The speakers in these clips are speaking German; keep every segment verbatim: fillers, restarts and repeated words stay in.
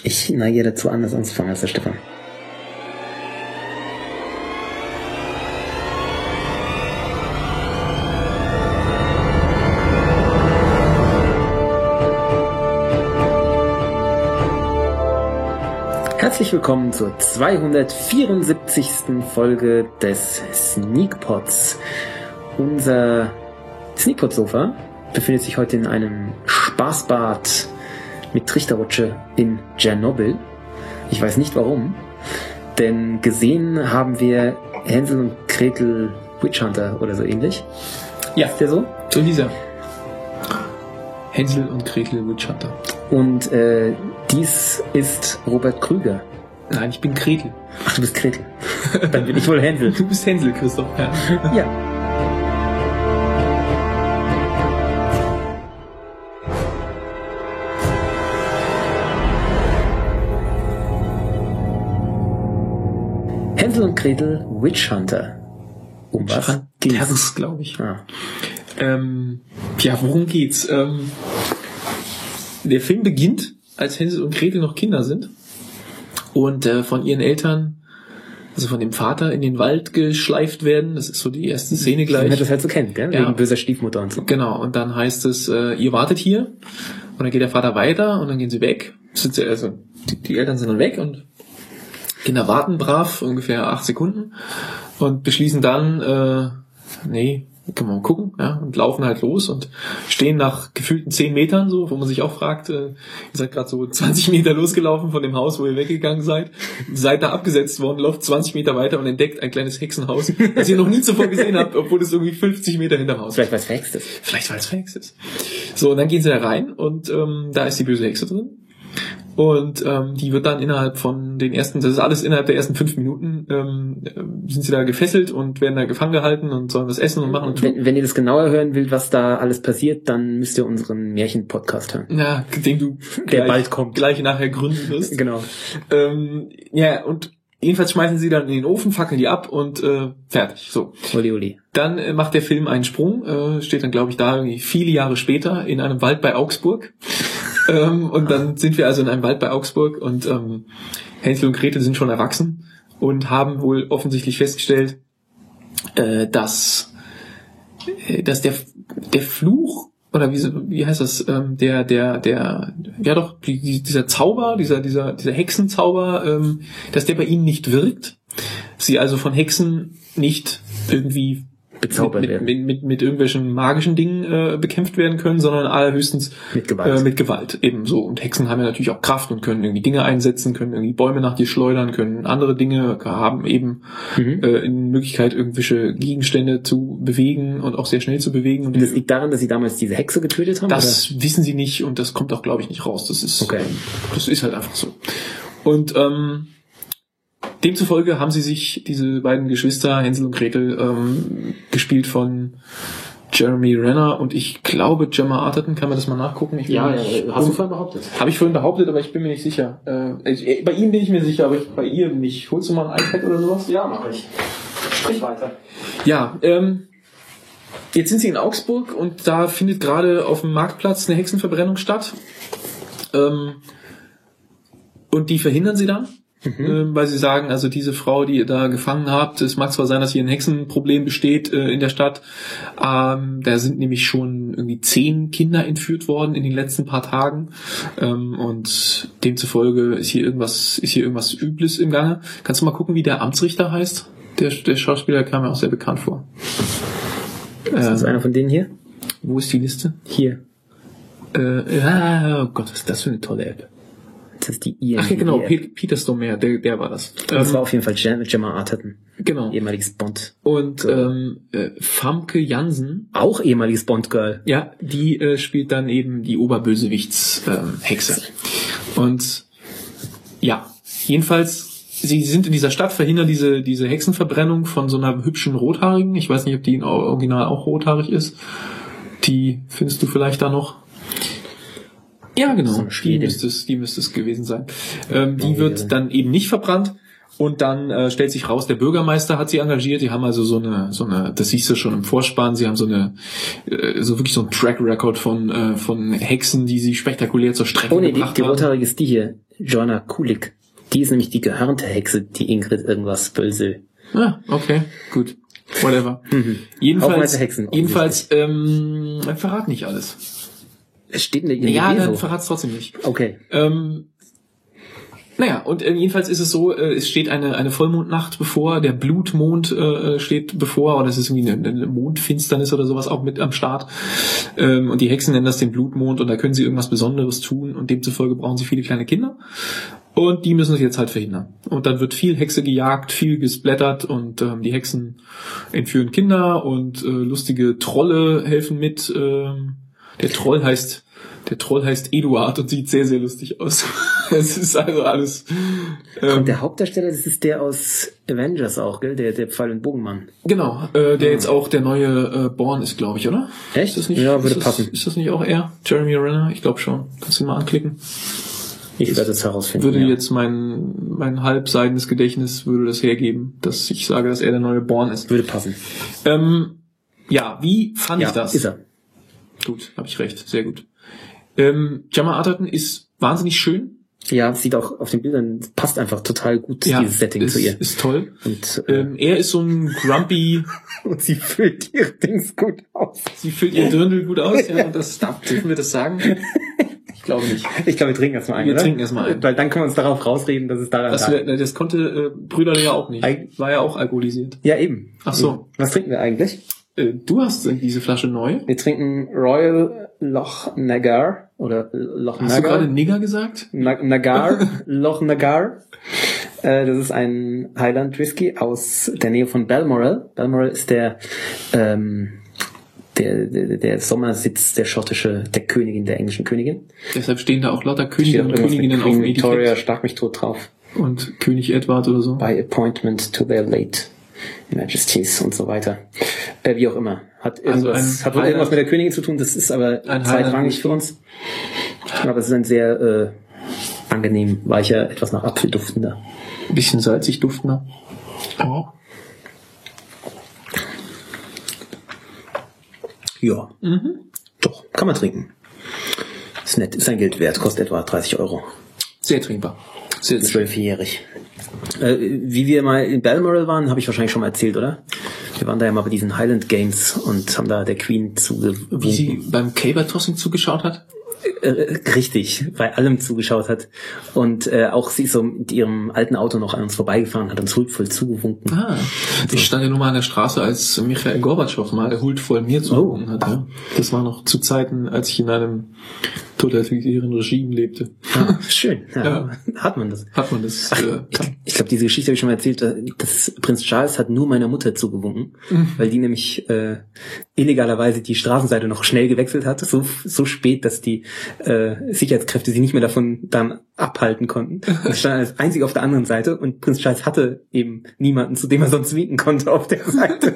Ich neige dazu, anders anzufangen als der Stefan. Herzlich willkommen zur zweihundertvierundsiebzigsten Folge des Sneakpods. Unser Sneakpod-Sofa befindet sich heute in einem Spaßbad mit Trichterrutsche in Tschernobyl. Ich weiß nicht warum, denn gesehen haben wir Hänsel und Gretel Witch Hunter oder so ähnlich. Ja, ist der so? So dieser. Hänsel und Gretel Witch Hunter. Und äh, dies ist Robert Krüger. Nein, ich bin Gretel. Ach, du bist Gretel. Dann bin ich wohl Hänsel. Du bist Hänsel, Christoph. Ja. Ja. Hänsel und Gretel Witch Hunter. Um was geht's? Hunters, glaube ich. Ah. Ähm, ja, worum geht's? Ähm, der Film beginnt, als Hänsel und Gretel noch Kinder sind und äh, von ihren Eltern, also von dem Vater, in den Wald geschleift werden. Das ist so die erste Szene gleich. Wie man das halt so kennt, gell? Ja. Wegen böser Stiefmutter und so. Genau, und dann heißt es, äh, ihr wartet hier. Und dann geht der Vater weiter und dann gehen sie weg. Sind sie, also die, die Eltern sind dann weg und Kinder warten brav, ungefähr acht Sekunden und beschließen dann, äh, nee, kann man mal gucken, ja, und laufen halt los und stehen nach gefühlten zehn Metern so, wo man sich auch fragt, äh, ihr seid gerade so zwanzig Meter losgelaufen von dem Haus, wo ihr weggegangen seid, seid da abgesetzt worden, lauft zwanzig Meter weiter und entdeckt ein kleines Hexenhaus, das ihr noch nie zuvor gesehen habt, obwohl es irgendwie fünfzig Meter hinterm Haus ist. Vielleicht weil es verhext ist. Vielleicht weil es verhext ist. So, und dann gehen sie da rein und ähm, da ist die böse Hexe drin. Und ähm, die wird dann innerhalb von den ersten, das ist alles innerhalb der ersten fünf Minuten, ähm, sind sie da gefesselt und werden da gefangen gehalten und sollen was essen und machen und tun. Wenn, wenn ihr das genauer hören wollt, was da alles passiert, dann müsst ihr unseren Märchen-Podcast hören. Ja, den du Der gleich, bald kommt. gleich nachher gründen wirst. Genau. Ähm, ja, und jedenfalls schmeißen sie dann in den Ofen, fackeln die ab und äh, fertig. So. Uli, uli. Dann äh, macht der Film einen Sprung, äh, steht dann, glaube ich, da irgendwie viele Jahre später in einem Wald bei Augsburg. ähm, und dann sind wir also in einem Wald bei Augsburg und ähm, Hänsel und Gretel sind schon erwachsen und haben wohl offensichtlich festgestellt, äh, dass, äh, dass der, der Fluch, oder wie, wie heißt das, ähm, der, der, der, ja doch, die, die, dieser Zauber, dieser, dieser, dieser Hexenzauber, ähm, dass der bei ihnen nicht wirkt. Sie also von Hexen nicht irgendwie bezaubert mit, werden. Mit, mit, mit, mit irgendwelchen magischen Dingen äh, bekämpft werden können, sondern allerhöchstens mit Gewalt. Äh, mit Gewalt ebenso. Und Hexen haben ja natürlich auch Kraft und können irgendwie Dinge einsetzen, können irgendwie Bäume nach dir schleudern, können andere Dinge, haben eben mhm. äh, in Möglichkeit, irgendwelche Gegenstände zu bewegen und auch sehr schnell zu bewegen. Und das liegt daran, dass sie damals diese Hexe getötet haben? Das oder? wissen sie nicht und das kommt auch, glaube ich, nicht raus. Das ist, okay. das ist halt einfach so. Und ähm, demzufolge haben sie sich, diese beiden Geschwister, Hänsel und Gretel, ähm, gespielt von Jeremy Renner und ich glaube Gemma Arterton. Kann man das mal nachgucken? Ich ja, ja, hast du vorhin behauptet? Habe ich vorhin behauptet, aber ich bin mir nicht sicher. Äh, ich, bei ihm bin ich mir sicher, aber ich, bei ihr nicht. Holst du mal ein iPad oder sowas? Ja, mache ich. Sprich weiter. Ja, ähm, jetzt sind sie in Augsburg und da findet gerade auf dem Marktplatz eine Hexenverbrennung statt. Ähm, und die verhindern sie dann. Mhm. Weil sie sagen, also diese Frau, die ihr da gefangen habt, es mag zwar sein, dass hier ein Hexenproblem besteht äh, in der Stadt, ähm, da sind nämlich schon irgendwie zehn Kinder entführt worden in den letzten paar Tagen ähm, und demzufolge ist hier irgendwas, ist hier irgendwas Übles im Gange. Kannst du mal gucken, wie der Amtsrichter heißt? Der, der Schauspieler kam mir auch sehr bekannt vor. Ist das ähm, einer von denen hier? Wo ist die Liste? Hier. Äh, ah, oh Gott, was ist das für eine tolle App? Das ist die I M D B. Ach ja, genau, P- Peter Stormare, der, der war das. Das ähm, war auf jeden Fall Gemma Arterton. Genau. Ehemaliges Bond. Und ähm, äh, Famke Jansen. Auch ehemaliges Bond-Girl. Ja, die äh, spielt dann eben die Oberbösewichts-Hexe. Ähm, Und ja, jedenfalls, sie sind in dieser Stadt, verhindern diese diese Hexenverbrennung von so einer hübschen Rothaarigen. Ich weiß nicht, ob die im Original auch rothaarig ist. Die findest du vielleicht da noch? Ja, genau. So die müsste es, die müsste es gewesen sein. Ähm, die wird dann eben nicht verbrannt und dann äh, stellt sich raus, der Bürgermeister hat sie engagiert. Die haben also so eine, so eine, das siehst du schon im Vorspann. Sie haben so eine, äh, so wirklich so ein Track Record von äh, von Hexen, die sie spektakulär zur Strecke oh, nee, gebracht die, die haben. Rothaarige ist die hier. Joanna Kulig. Die ist nämlich die gehörnte Hexe, die Ingrid irgendwas böse. Ah, okay, gut. Whatever. Mhm. Jedenfalls, Hexen, jedenfalls, ähm, verrat nicht alles. Es steht in der I M D B Ja, dann so. verrat's trotzdem nicht. Okay. Ähm, naja, und äh, jedenfalls ist es so, äh, es steht eine eine Vollmondnacht bevor, der Blutmond äh, steht bevor, oder es ist irgendwie eine, eine Mondfinsternis oder sowas auch mit am Start. Ähm, und die Hexen nennen das den Blutmond und da können sie irgendwas Besonderes tun und demzufolge brauchen sie viele kleine Kinder. Und die müssen es jetzt halt verhindern. Und dann wird viel Hexe gejagt, viel gesplattert und ähm, die Hexen entführen Kinder und äh, lustige Trolle helfen mit. Ähm, der Troll heißt Der Troll heißt Eduard und sieht sehr, sehr lustig aus. Es ist also alles... Ähm, und der Hauptdarsteller, das ist der aus Avengers auch, gell? Der, der Pfeil- und Bogenmann. Genau, äh, der jetzt auch der neue äh, Born ist, glaube ich, oder? Echt? Ist das nicht, Ja, würde ist das, passen. Ist das nicht auch er? Jeremy Renner? Ich glaube schon. Kannst du ihn mal anklicken? Ich werde es herausfinden. Würde ja. jetzt mein mein halbseidenes Gedächtnis würde das hergeben, dass ich sage, dass er der neue Born ist. Würde passen. Ähm, ja, wie fand Ja, ich das? ist er. Gut, habe ich recht, sehr gut. Ähm, Gemma Arterton ist wahnsinnig schön. Ja, sieht auch auf den Bildern, passt einfach total gut, Ja, dieses Setting ist, zu ihr. ist toll. Und, äh, Ähm, er ist so ein grumpy, und sie füllt ihre Dings gut aus. sie füllt ihr Dirndl gut aus, ja, und das darf, dürfen wir das sagen? Ich glaube nicht. Ich glaube, wir trinken erstmal ein, Wir oder? trinken erstmal ein. Weil dann können wir uns darauf rausreden, dass es daran Das, lag. wär, das konnte äh, Brüderle ja auch nicht. Eig- War ja auch alkoholisiert. Ja, eben. Ach so. Was trinken wir eigentlich? Äh, du hast diese Flasche neu. Wir trinken Royal Loch Nagar oder Loch Hast du Nagar. gerade Nigger gesagt? Na- Nagar, Loch Nagar. Äh, das ist ein Highland Whisky aus der Nähe von Balmoral. Balmoral ist der, ähm, der, der, der Sommersitz der schottische, der Königin, der englischen Königin. Deshalb stehen da auch lauter Steht Könige auch und irgendwas mit Königinnen auf dem Queen Victoria, Etikett. Schlag mich tot drauf. Und König Edward oder so. By appointment to their late Majesties und so weiter. Äh, wie auch immer. Hat irgendwas, Also ein hat wohl Highland- irgendwas mit der Königin zu tun, das ist aber Ein zweitrangig Highland- für uns. Aber es ist ein sehr äh, angenehm weicher, etwas nach Apfel duftender. Ein bisschen salzig duftender. Oh. Ja, Mhm. doch, kann man trinken. Ist nett, ist ein Geld wert, kostet etwa dreißig Euro. Sehr trinkbar. Sehr, sehr Zwölfjährig. Äh, wie wir mal in Balmoral waren, habe ich wahrscheinlich schon mal erzählt, oder? Wir waren da ja mal bei diesen Highland Games und haben da der Queen zugewunken. Wie sie beim Caber-Tossing zugeschaut hat? Äh, richtig, bei allem zugeschaut hat. Und äh, auch sie so mit ihrem alten Auto noch an uns vorbeigefahren hat, uns huldvoll zugewunken. Ah, ich stand ja nur mal an der Straße, als Michael Gorbatschow mal huldvoll mir zugewunken hat. Ja. Das war noch zu Zeiten, als ich in einem totalitären Regime lebte. Ah, schön, ja, Ja. hat man das. Hat man das? Ach, Äh, ich ich glaube, diese Geschichte habe ich schon mal erzählt, dass Prinz Charles hat nur meiner Mutter zugewunken, Mhm. weil die nämlich äh, illegalerweise die Straßenseite noch schnell gewechselt hat, so so spät, dass die äh, Sicherheitskräfte sie nicht mehr davon dann abhalten konnten. Und stand als einzig auf der anderen Seite und Prinz Charles hatte eben niemanden, zu dem er sonst winken konnte auf der Seite.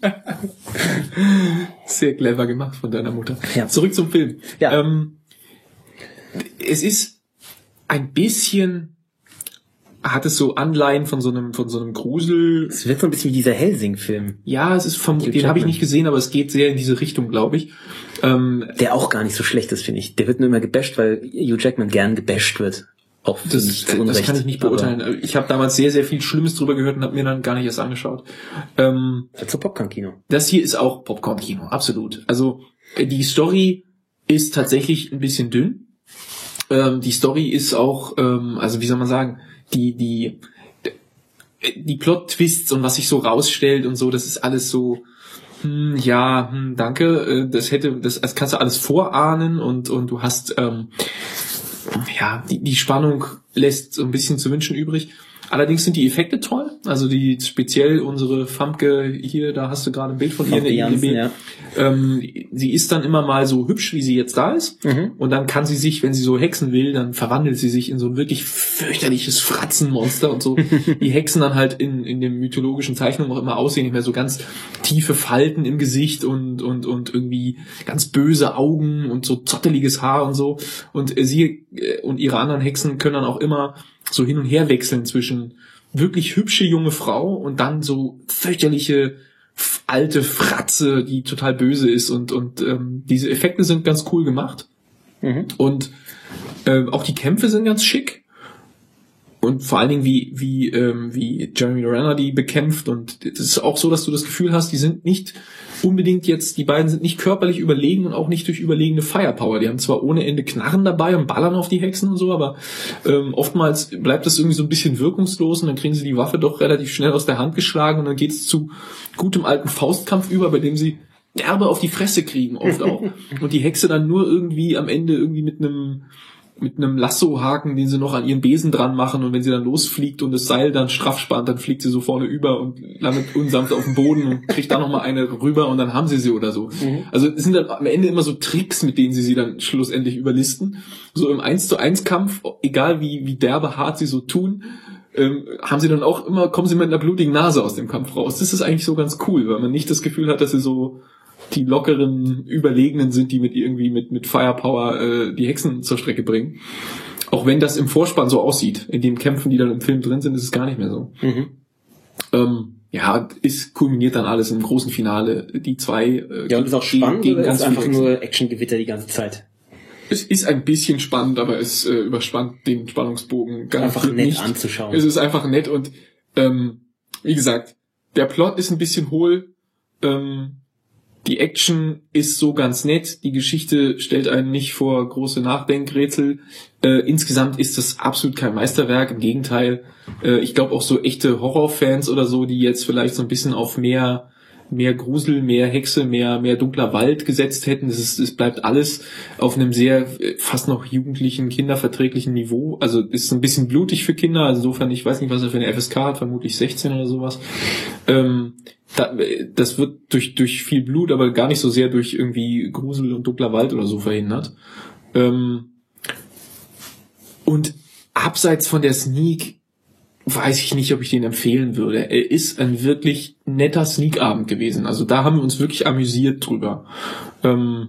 Sehr clever gemacht von deiner Mutter. Ja. Zurück zum Film. Ja. Ähm, es ist ein bisschen, hat es so Anleihen von so einem, von so einem Grusel. Es wird so ein bisschen wie dieser Helsing-Film, Ja, es ist vom, Hugh den habe ich Jackman. nicht gesehen, aber es geht sehr in diese Richtung, glaube ich. Ähm, der auch gar nicht so schlecht ist, finde ich. Der wird nur immer gebasht, weil Hugh Jackman gern gebasht wird. Auch finde das, ich zu das Unrecht. kann ich nicht beurteilen. Ich habe damals sehr, sehr viel Schlimmes drüber gehört und habe mir dann gar nicht erst angeschaut. Ähm, Aber zu Popcorn-Kino. Das hier ist auch Popcorn-Kino, absolut. Also äh, die Story ist tatsächlich ein bisschen dünn. Ähm, die Story ist auch, ähm, also wie soll man sagen, die die die Plot-Twists und was sich so rausstellt und so, das ist alles so, hm, ja, hm, danke. Äh, das hätte, das, das kannst du alles vorahnen und und du hast, ähm, ja, die die Spannung lässt so ein bisschen zu wünschen übrig. Allerdings sind die Effekte toll, also die speziell unsere Famke hier, da hast du gerade ein Bild von ihr in der I M D B. Ja. Ähm, sie ist dann immer mal so hübsch, wie sie jetzt da ist. Mhm. Und dann kann sie sich, wenn sie so hexen will, dann verwandelt sie sich in so ein wirklich fürchterliches Fratzenmonster und so. Die Hexen dann halt in, in den mythologischen Zeichnungen auch immer aussehen, nicht mehr so ganz tiefe Falten im Gesicht und, und, und irgendwie ganz böse Augen und so zotteliges Haar und so. Und äh, sie äh, und ihre anderen Hexen können dann auch immer so hin und her wechseln zwischen wirklich hübsche junge Frau und dann so fürchterliche f- alte Fratze, die total böse ist und und ähm, diese Effekte sind ganz cool gemacht Mhm. und ähm, auch die Kämpfe sind ganz schick und vor allen Dingen wie wie ähm, wie Jeremy Renner die bekämpft, und es ist auch so, dass du das Gefühl hast, die sind nicht unbedingt jetzt, die beiden sind nicht körperlich überlegen und auch nicht durch überlegene Firepower. Die haben zwar ohne Ende Knarren dabei und ballern auf die Hexen und so, aber ähm, oftmals bleibt das irgendwie so ein bisschen wirkungslos und dann kriegen sie die Waffe doch relativ schnell aus der Hand geschlagen und dann geht es zu gutem alten Faustkampf über, bei dem sie derbe auf die Fresse kriegen oft auch. Und die Hexe dann nur irgendwie am Ende irgendwie mit einem mit einem Lassohaken, den sie noch an ihren Besen dran machen, und wenn sie dann losfliegt und das Seil dann straff spannt, dann fliegt sie so vorne über und landet unsanft auf dem Boden und kriegt dann nochmal eine rüber und dann haben sie sie oder so. Mhm. Also es sind dann am Ende immer so Tricks, mit denen sie sie dann schlussendlich überlisten. So im eins zu eins Kampf, egal wie wie derbe hart sie so tun, ähm, haben sie dann auch immer, kommen sie mit einer blutigen Nase aus dem Kampf raus. Das ist eigentlich so ganz cool, weil man nicht das Gefühl hat, dass sie so die lockeren Überlegenen sind, die mit irgendwie mit mit Firepower äh, die Hexen zur Strecke bringen. Auch wenn das im Vorspann so aussieht. In den Kämpfen, die dann im Film drin sind, ist es gar nicht mehr so. Mhm. Ähm, ja, es kulminiert dann alles im großen Finale. Die zwei äh, ja, und ist auch spannend, gegen oder ganz ist einfach nur Actiongewitter die ganze Zeit? Es ist ein bisschen spannend, aber es äh, überspannt den Spannungsbogen gar einfach nett nicht. Anzuschauen. Es ist einfach nett und ähm, wie gesagt, der Plot ist ein bisschen hohl. Ähm, Die Action ist so ganz nett, die Geschichte stellt einen nicht vor große Nachdenkrätsel. Äh, insgesamt ist das absolut kein Meisterwerk, im Gegenteil. Äh, ich glaube auch so echte Horrorfans oder so, die jetzt vielleicht so ein bisschen auf mehr mehr Grusel, mehr Hexe, mehr mehr dunkler Wald gesetzt hätten. Es ist, es bleibt alles auf einem sehr fast noch jugendlichen, kinderverträglichen Niveau. Also ist ein bisschen blutig für Kinder. Also insofern, ich weiß nicht, was er für eine F S K hat, vermutlich sechzehn oder sowas. Ähm, das wird durch durch viel Blut, aber gar nicht so sehr durch irgendwie Grusel und dunkler Wald oder so verhindert. Ähm und abseits von der Sneak weiß ich nicht, ob ich den empfehlen würde. Er ist ein wirklich netter Sneak-Abend gewesen. Also da haben wir uns wirklich amüsiert drüber. Ähm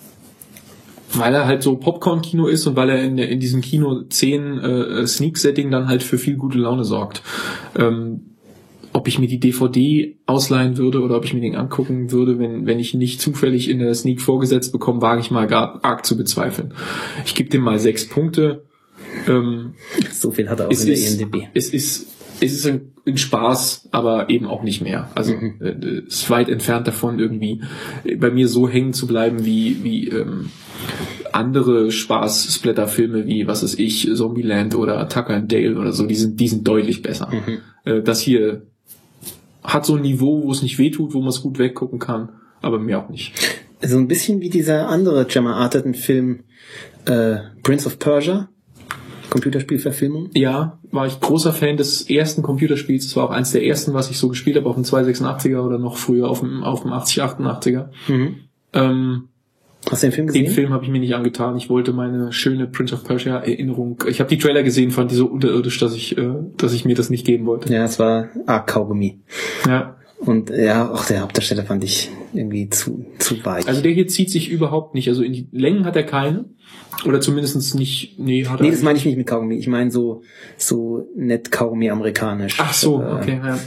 weil er halt so Popcorn-Kino ist und weil er in, in diesem Kino zehn äh, Sneak-Setting dann halt für viel gute Laune sorgt. Ähm ob ich mir die D V D ausleihen würde oder ob ich mir den angucken würde, wenn wenn ich nicht zufällig in der Sneak vorgesetzt bekomme, wage ich mal gar arg zu bezweifeln. Ich gebe dem mal sechs Punkte. Ähm, so viel hat er auch in der ist, I M D B. Es ist es ist ein, ein Spaß, aber eben auch nicht mehr. Also mhm. äh, ist weit entfernt davon, irgendwie bei mir so hängen zu bleiben wie wie ähm, andere Spaß-Splatter-Filme wie, was weiß ich, Zombieland oder Tucker and Dale oder so. Die sind die sind deutlich besser. Mhm. Äh, das hier hat so ein Niveau, wo es nicht wehtut, wo man es gut weggucken kann, aber mehr auch nicht. So ein bisschen wie dieser andere Gemma Arterton-Film äh, Prince of Persia, Computerspielverfilmung. Ja, war ich großer Fan des ersten Computerspiels. Das war auch eins der ersten, was ich so gespielt habe, auf dem zweihundertsechsundachtziger oder noch früher auf dem, auf dem achtzig achtundachtziger. Mhm. Ähm, Hast du den Film gesehen? Den Film habe ich mir nicht angetan. Ich wollte meine schöne Prince of Persia Erinnerung. Ich habe die Trailer gesehen, fand die so unterirdisch, dass ich, äh, dass ich mir das nicht geben wollte. Ja, es war arg Kaugummi. Ja. Und ja, auch der Hauptdarsteller fand ich irgendwie zu zu weit. Also der hier zieht sich überhaupt nicht. Also in die Längen hat er keine. Oder zumindest nicht. Nee, hat er nee, das meine ich nicht mit Kaugummi. Ich meine so so nett Kaugummi amerikanisch. Ach so, äh, okay, ja.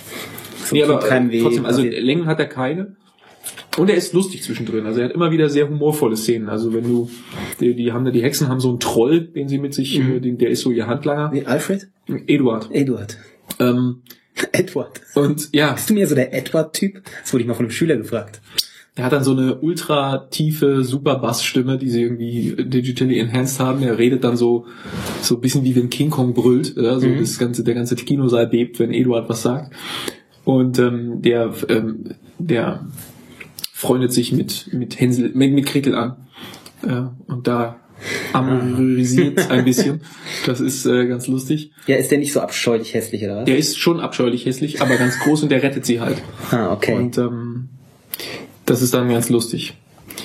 So nee, aber äh, trotzdem, also Längen hat er keine. Und er ist lustig zwischendrin. Also er hat immer wieder sehr humorvolle Szenen. Also wenn du, die, die haben da, die Hexen haben so einen Troll, den sie mit sich, mhm. den, der ist so ihr Handlanger. Wie, Alfred? Eduard. Eduard. Ähm, Edward. Und ja. Bist du mir so der Edward-Typ? Das wurde ich mal von einem Schüler gefragt. Er hat dann so eine ultra tiefe, super Bassstimme, die sie irgendwie digitally enhanced haben. Er redet dann so, so ein bisschen wie wenn King Kong brüllt. Ja? So mhm. das ganze, der ganze Kinosaal bebt, wenn Eduard was sagt. Und, ähm, der, ähm, der, freundet sich mit mit Hänsel, mit, mit Gretel an. Äh, und da amorisiert ein bisschen. Das ist äh, ganz lustig. Ja, ist der nicht so abscheulich hässlich, oder was? Der ist schon abscheulich hässlich, aber ganz groß und der rettet sie halt. Ah, okay. Und ähm, das ist dann ganz lustig.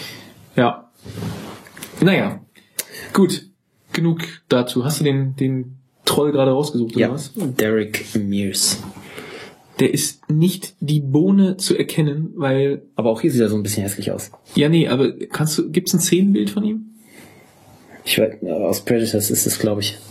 Ja. Naja. Gut. Genug dazu. Hast du den, den Troll gerade rausgesucht, oder ja, was? Derek Mears. Der ist nicht die Bohne zu erkennen, weil... Aber auch hier sieht er so ein bisschen hässlich aus. Ja, nee, aber kannst du, gibt's ein Szenenbild von ihm? Ich weiß, aus Predators ist es, glaube ich.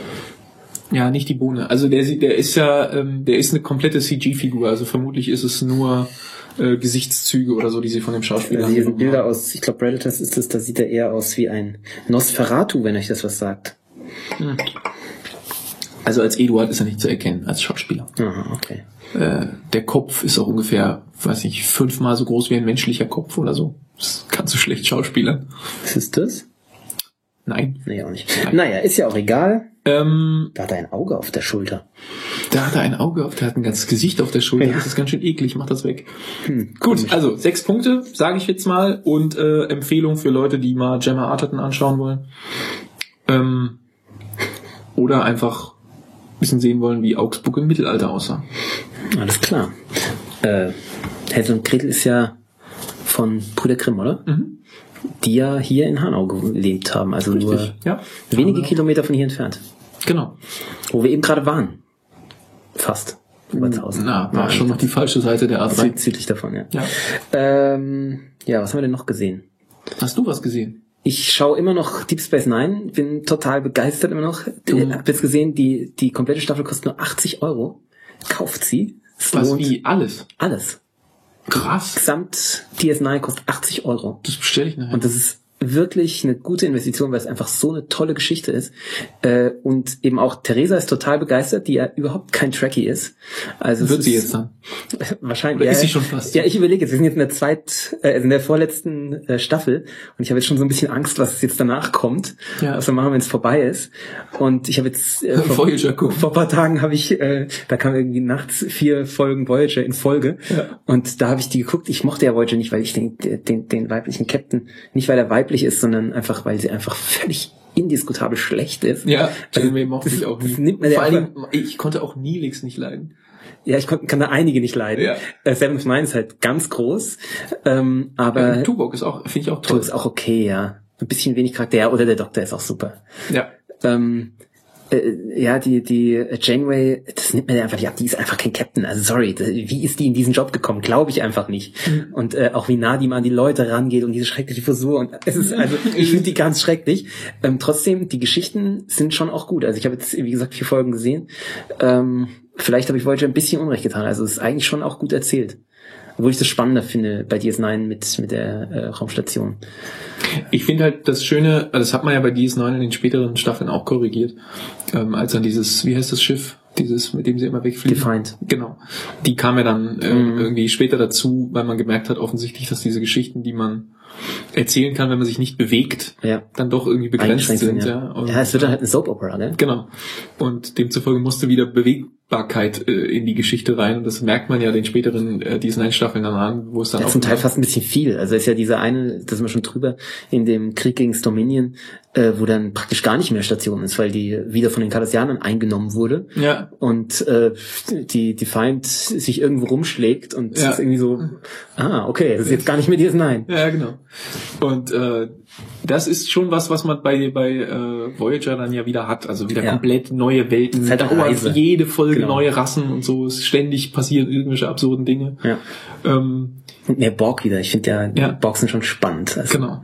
Ja, nicht die Bohne. Also der sieht, der ist ja, ähm, der ist eine komplette C G-Figur. Also vermutlich ist es nur äh, Gesichtszüge oder so, die sie von dem Schauspieler also hier sind Bilder haben. Aus, ich glaube Predators ist es, da sieht er eher aus wie ein Nosferatu, wenn euch das was sagt. Hm. Also als Eduard ist er nicht zu erkennen, als Schauspieler. Aha, okay. Äh, der Kopf ist auch ungefähr, weiß nicht, fünfmal so groß wie ein menschlicher Kopf oder so. Das kannst du schlecht schauspielern. Was ist das? Nein. Nee, auch nicht. Nein. Naja, ist ja auch egal. Ähm, Da hat er ein Auge auf der Schulter. da hat er ein Auge auf, der hat ein ganzes Gesicht auf der Schulter. Ja. Das ist ganz schön eklig, mach das weg. Hm, Gut, also sechs Punkte, sage ich jetzt mal. Und äh, Empfehlung für Leute, die mal Gemma Arterton anschauen wollen. Ähm, oder einfach ein bisschen sehen wollen, wie Augsburg im Mittelalter aussah. Alles klar. Äh, Hänsel und Gretel ist ja von Brüder Grimm, oder? Mhm. Die ja hier in Hanau gelebt haben. Also Richtig, nur ja. wenige Kilometer von hier entfernt. Genau. Wo wir eben gerade waren. Fast. Über tausend. Na, war schon noch die falsche Seite der A drei. Süd- Südlich davon, ja. Ja. Ähm, ja, was haben wir denn noch gesehen? Hast du was gesehen? Ich schaue immer noch Deep Space Nine, bin total begeistert immer noch. Du- Ich hab jetzt gesehen, die, die komplette Staffel kostet nur achtzig Euro. Kauft sie. Es Was lohnt wie alles? alles. Krass. Gesamt D S neun kostet achtzig Euro. Das bestelle ich nachher. Und das ist wirklich eine gute Investition, weil es einfach so eine tolle Geschichte ist. Äh, und eben auch Theresa ist total begeistert, die ja überhaupt kein Trekkie ist. Also es Wird ist, sie jetzt dann? Wahrscheinlich. Oder ja, ist sie schon fast? Ja, ich überlege jetzt, wir sind jetzt in der zweit, äh, in der vorletzten äh, Staffel und ich habe jetzt schon so ein bisschen Angst, was jetzt danach kommt, Ja. was wir machen, wenn es vorbei ist. Und ich habe jetzt äh, vor, Voyager gucken. vor ein paar Tagen habe ich, äh, da kamen irgendwie nachts vier Folgen Voyager in Folge Ja. und da habe ich die geguckt. Ich mochte ja Voyager nicht, weil ich den, den, den weiblichen Captain, nicht weil er weiblich ist, sondern einfach, weil sie einfach völlig indiskutabel schlecht ist. Ja, Also, Janeway mochte das- ich auch das nie. nimmt mir Vor der allen Dingen, ich konnte auch Neelix nicht leiden. Ja, ich kon, kann da einige nicht leiden. Ja. Äh, Seven of Nine ist halt ganz groß, ähm, aber Äh, Tuvok ist auch, finde ich auch Du toll. ist auch okay, ja. Ein bisschen wenig Charakter, ja, oder der Doktor ist auch super. Ja. Ähm, äh, ja, die, die Janeway, das nimmt mir einfach, ja, die ist einfach kein Captain. Also sorry, wie ist die in diesen Job gekommen? Glaube ich einfach nicht. Mhm. Und äh, auch wie nah die mal an die Leute rangeht und diese schreckliche Frisur und es ist, also ich finde die ganz schrecklich. Ähm, trotzdem, die Geschichten sind schon auch gut. Also ich habe jetzt, wie gesagt, vier Folgen gesehen. Ähm, vielleicht habe ich Voyager ein bisschen Unrecht getan. Also es ist eigentlich schon auch gut erzählt. Obwohl ich das spannender finde bei D S neun mit, mit der äh, Raumstation. Ich finde halt das Schöne, also das hat man ja bei D S neun in den späteren Staffeln auch korrigiert, ähm, als dann dieses, wie heißt das Schiff, dieses, mit dem sie immer wegfliegen. Defiant. Genau. Die kam ja dann äh, Mhm. irgendwie später dazu, weil man gemerkt hat offensichtlich, dass diese Geschichten, die man erzählen kann, wenn man sich nicht bewegt, Ja. dann doch irgendwie begrenzt Eingeschränkt sind. sind, Ja. ja. Und, Ja, es wird dann halt eine Soap-Opera, ne? genau. Und demzufolge musste wieder Bewegbarkeit äh, in die Geschichte rein. Und das merkt man ja den späteren äh, D S neun Staffeln dann an, wo es dann Ja, auch zum Teil fast ein bisschen viel. Also ist ja dieser eine, da sind wir schon drüber, in dem Krieg gegen Dominion, äh, wo dann praktisch gar nicht mehr Station ist, weil die wieder von den Cardassianern eingenommen wurde. ja. Und äh, die Defiant sich irgendwo rumschlägt und Ja. ist irgendwie so, ah, okay, das ist jetzt gar nicht mehr D S neun. Ja, genau. Und äh, das ist schon was, was man bei bei äh, Voyager dann ja wieder hat. Also wieder Ja. komplett neue Welten. ist halt eine Dauernd Reise. jede Folge Genau. neue Rassen und so. Es ständig passieren irgendwelche absurden Dinge. Ja. Ähm, Und mehr Borg wieder. Ich finde ja, Ja. die Borg sind schon spannend. Also, genau.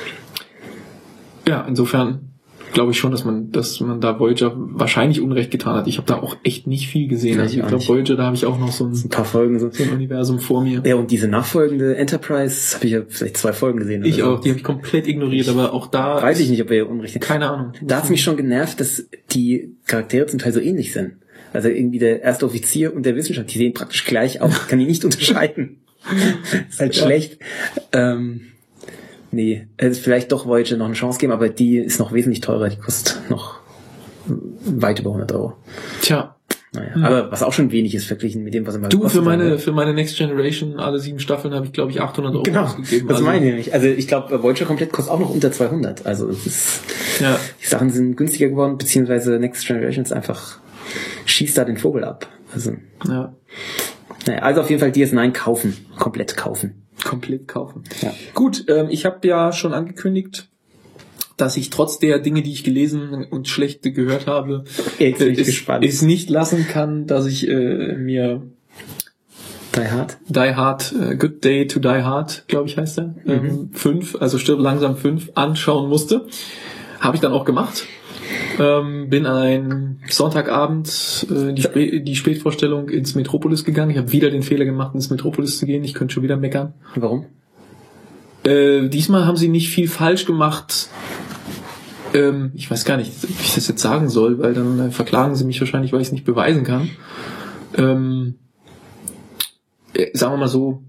Ja, insofern glaube ich schon, dass man, dass man da Voyager wahrscheinlich Unrecht getan hat. Ich habe da auch echt nicht viel gesehen. Ja, Also ich ich auch glaube, nicht. Voyager, da habe ich auch noch so ein, ein paar Folgen so. so ein Universum vor mir. Ja, und diese nachfolgende Enterprise habe ich ja vielleicht zwei Folgen gesehen. Ich oder so. auch, die habe ich komplett ignoriert, aber auch da Weiß ich nicht, ob wir Unrecht. keine Ahnung. Da hat's mich schon genervt, dass die Charaktere zum Teil so ähnlich sind. Also irgendwie der erste Offizier und der Wissenschaftler, die sehen praktisch gleich aus, kann die nicht unterscheiden. Ist halt Ja. schlecht. Ähm, nee, es ist vielleicht doch Voyager noch eine Chance geben, aber die ist noch wesentlich teurer, die kostet noch weit über hundert Euro. Tja. Naja, Hm. aber was auch schon wenig ist verglichen mit dem, was immer Du, gekostet für meine, hat. für meine Next Generation, alle sieben Staffeln, habe ich, glaube ich, achthundert Euro Genau, ausgegeben. das Also, meine ich nämlich. Also ich glaube, Voyager komplett kostet auch noch unter zweihundert. Also es ist, Ja. die Sachen sind günstiger geworden, beziehungsweise Next Generation ist einfach, schießt da den Vogel ab. Also, Ja. naja, also auf jeden Fall D S neun kaufen, komplett kaufen. Komplett kaufen. Ja. Gut, ähm, ich habe ja schon angekündigt, dass ich trotz der Dinge, die ich gelesen und schlechte gehört habe, Jetzt bin ich es, gespannt. es nicht lassen kann, dass ich äh, mir Die Hard. Die Hard, äh, Good Day to Die Hard, glaube ich heißt der, Mhm. ähm, fünf, also Stirb langsam fünf, anschauen musste. Habe ich dann auch gemacht. Ähm, bin ein Sonntagabend äh, die, Spä- die Spätvorstellung ins Metropolis gegangen. Ich habe wieder den Fehler gemacht, ins Metropolis zu gehen. Ich könnte schon wieder meckern. Warum? Äh, diesmal haben sie nicht viel falsch gemacht. ähm, ich weiß gar nicht, ob ich das jetzt sagen soll, weil dann äh, verklagen sie mich wahrscheinlich, weil ich es nicht beweisen kann. Ähm, äh, sagen wir mal so,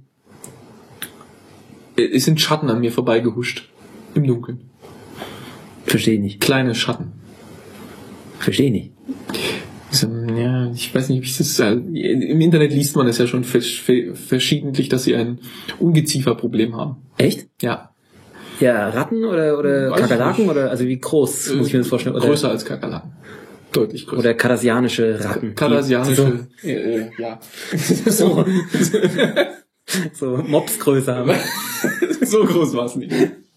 äh, es sind Schatten an mir vorbeigehuscht. Im Dunkeln. Verstehe nicht. Kleine Schatten. Verstehe nicht. So, ja, ich weiß nicht, wie ich das, äh, im Internet liest man es ja schon vers- verschiedentlich, dass sie ein Ungezieferproblem haben. Echt? Ja. Ja, Ratten oder, oder Weiß Kakerlaken ich oder, also wie groß, muss ich mir das vorstellen? Oder, größer als Kakerlaken. Deutlich größer. oder kardassianische Ratten. Kardassianische, so, äh, äh, ja. so, so Mopsgröße haben. So groß war es nicht.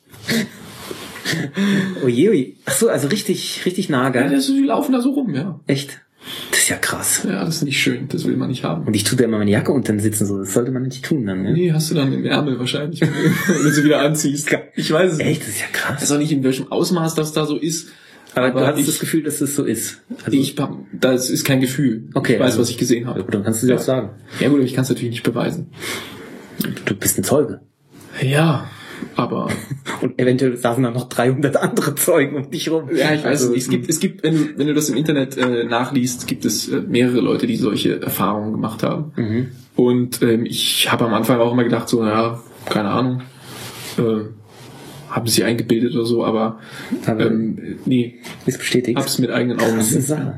Oje, oje. Ach so, also richtig, richtig nah, gell? Ja, das, die laufen da so rum, ja. Echt? Das ist ja krass. Ja, das ist nicht schön, das will man nicht haben. Und ich tue da immer meine Jacke unten sitzen, so, das sollte man nicht tun dann, ne? Nee, hast du dann im Ärmel wahrscheinlich, wenn du sie wieder anziehst. Ich weiß es nicht. Echt, das ist ja krass. Ich weiß auch nicht, in welchem Ausmaß das da so ist. Aber, aber du hast ich, das Gefühl, dass das so ist. Also ich hab, das ist kein Gefühl. Okay, ich weiß, also, was ich gesehen habe. Ja, gut, dann kannst du dir ja. auch sagen. Ja gut, aber ich kann es natürlich nicht beweisen. Du bist ein Zeuge. Ja, aber... Und eventuell saßen da noch dreihundert andere Zeugen um dich rum. Ja, ich weiß also, nicht. Es gibt, es gibt, wenn du, wenn du das im Internet äh, nachliest, gibt es äh, mehrere Leute, die solche Erfahrungen gemacht haben. Mhm. Und ähm, ich habe am Anfang auch immer gedacht, so, ja, keine Ahnung, äh, haben sie eingebildet oder so, aber, aber ähm, nee, ist bestätigt. hab's mit eigenen Augen Krasse gesehen. Sache.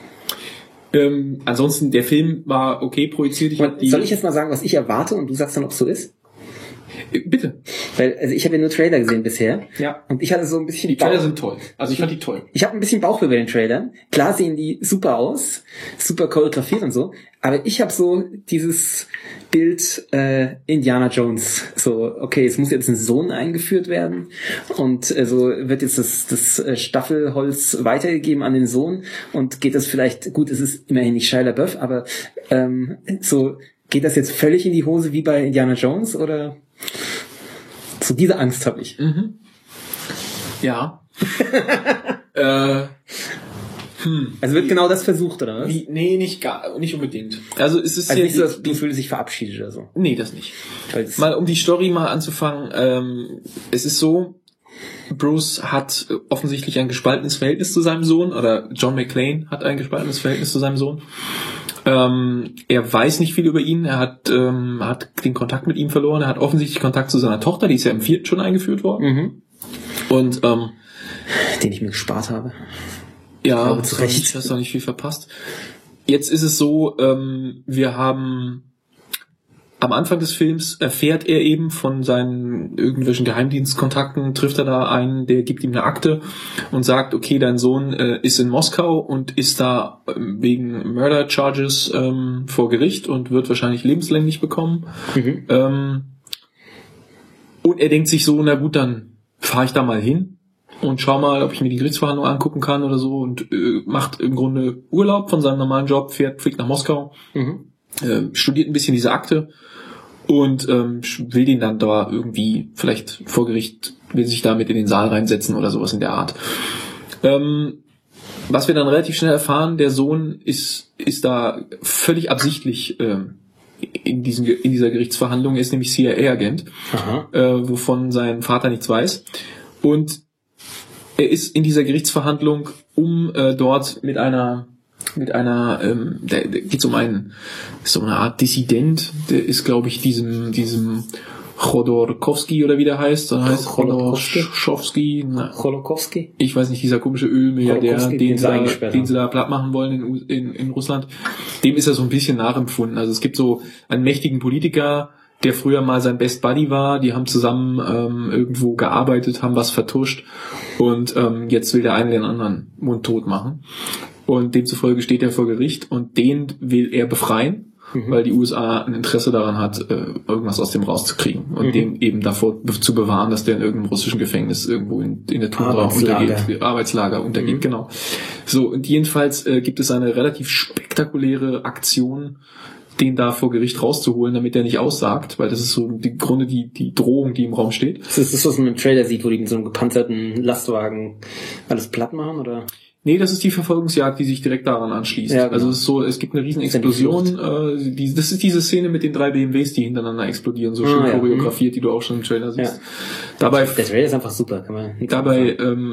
Ähm, ansonsten, der Film war okay projiziert. Ich Und soll ich jetzt mal sagen, was ich erwarte und du sagst dann, ob es so ist? Bitte. Weil, also ich habe ja nur Trailer gesehen bisher. Ja. Und ich hatte so ein bisschen Die Trailer Bauch- sind toll. Also ich fand die toll. Ich habe ein bisschen Bauch über den Trailer. Klar sehen die super aus, super choreografiert und so, aber ich habe so dieses Bild äh, Indiana Jones. So, okay, es muss jetzt ein Sohn eingeführt werden und äh, so wird jetzt das, das äh, Staffelholz weitergegeben an den Sohn und geht das vielleicht, gut, es ist immerhin nicht Shia LaBeouf, aber ähm, so geht das jetzt völlig in die Hose wie bei Indiana Jones oder so diese Angst habe ich. Mhm. Ja. äh, hm. Also wird genau das versucht, oder was? Wie, nee, nicht gar, nicht unbedingt. Also es ist Also ja nicht so, dass die, du fühlst sich verabschiedet oder so. nee, das nicht. Weil das- Mal um die Story mal anzufangen. Ähm, es ist so, Bruce hat offensichtlich ein gespaltenes Verhältnis zu seinem Sohn, oder John McClane hat ein gespaltenes Verhältnis zu seinem Sohn. Ähm, er weiß nicht viel über ihn, er hat, ähm, hat den Kontakt mit ihm verloren, er hat offensichtlich Kontakt zu seiner Tochter, die ist ja im vierten schon eingeführt worden. Mhm. Und ähm, Den ich mir gespart habe. ja, glaube, hast zu du Recht. nicht, hast du nicht viel verpasst. Jetzt ist es so, ähm, wir haben am Anfang des Films erfährt er eben von seinen irgendwelchen Geheimdienstkontakten, trifft er da einen, der gibt ihm eine Akte und sagt, okay, dein Sohn äh, ist in Moskau und ist da ähm, wegen Murder Charges ähm, vor Gericht und wird wahrscheinlich lebenslänglich bekommen. Mhm. Ähm, und er denkt sich so, na gut, dann fahre ich da mal hin und schau mal, ob ich mir die Gerichtsverhandlung angucken kann oder so und äh, macht im Grunde Urlaub von seinem normalen Job, fährt, fliegt nach Moskau, Mhm. äh, studiert ein bisschen diese Akte und ähm, will den dann da irgendwie vielleicht vor Gericht, will sich damit in den Saal reinsetzen oder sowas in der Art. Ähm, was wir dann relativ schnell erfahren, der Sohn ist ist da völlig absichtlich ähm, in diesem in dieser Gerichtsverhandlung, er ist nämlich C I A-Agent, Aha. äh, wovon sein Vater nichts weiß. Und er ist in dieser Gerichtsverhandlung, um äh, dort mit einer mit einer, ähm, der, der geht um einen, so eine Art Dissident, der ist, glaube ich, diesem, diesem Chodorkowski oder wie der heißt, der heißt Chodorkowski? Chodorkowski, na, Cholokowski? ich weiß nicht, dieser komische Ölmilliardär, Chodorkowski, den den sie, sie da, eingesperrt den haben. sie da platt machen wollen in, U- in, in Russland, dem ist er so ein bisschen nachempfunden. Also es gibt so einen mächtigen Politiker, der früher mal sein Best Buddy war, die haben zusammen ähm, irgendwo gearbeitet, haben was vertuscht und ähm, jetzt will der eine den anderen mundtot machen. Und demzufolge steht er vor Gericht und den will er befreien, Mhm. weil die U S A ein Interesse daran hat, äh, irgendwas aus dem rauszukriegen und Mhm. den eben davor be- zu bewahren, dass der in irgendeinem russischen Gefängnis irgendwo in, in der Tundra Arbeitslager. untergeht, Arbeitslager untergeht, Mhm. genau. So, und jedenfalls äh, gibt es eine relativ spektakuläre Aktion, den da vor Gericht rauszuholen, damit er nicht aussagt, weil das ist so im Grunde die, die Drohung, die im Raum steht. Das ist das, was man im Trailer sieht, wo die mit so einem gepanzerten Lastwagen alles platt machen, oder? Nee, das ist die Verfolgungsjagd, die sich direkt daran anschließt. Ja, genau. Also es ist so, es gibt eine riesen Explosion. Äh, die, das ist diese Szene mit den drei B M Ws, die hintereinander explodieren, so Ah, schön ja. choreografiert, die du auch schon im Trailer siehst. Ja. Dabei, Der Trailer ist einfach super, kann man nichts dabei sagen. ähm,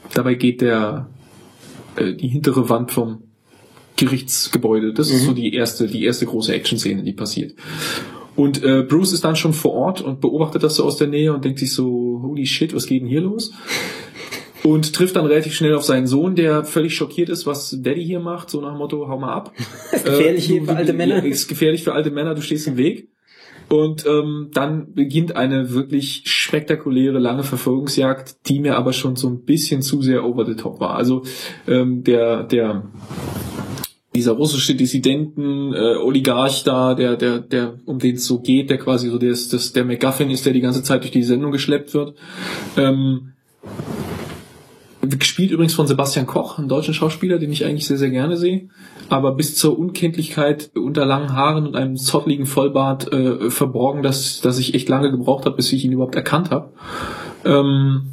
dabei geht der äh, die hintere Wand vom Gerichtsgebäude. Das mhm. ist so die erste, die erste große Action-Szene, die passiert. Und äh, Bruce ist dann schon vor Ort und beobachtet das so aus der Nähe und denkt sich so, holy shit, was geht denn hier los? Und trifft dann relativ schnell auf seinen Sohn, der völlig schockiert ist, was Daddy hier macht, so nach dem Motto, hau mal ab. Das ist gefährlich äh, du, für alte Männer. Ist gefährlich für alte Männer, du stehst im Weg. Und ähm, dann beginnt eine wirklich spektakuläre, lange Verfolgungsjagd, die mir aber schon so ein bisschen zu sehr over the top war. Also ähm, der der dieser russische Dissidenten, äh, Oligarch da, der der der um den es so geht, der quasi so der ist, das der MacGuffin ist, der die ganze Zeit durch die Sendung geschleppt wird. Ähm, gespielt übrigens von Sebastian Koch, einem deutschen Schauspieler, den ich eigentlich sehr, sehr gerne sehe, aber bis zur Unkenntlichkeit unter langen Haaren und einem zottligen Vollbart äh, verborgen, dass, dass ich echt lange gebraucht habe, bis ich ihn überhaupt erkannt habe. Ähm,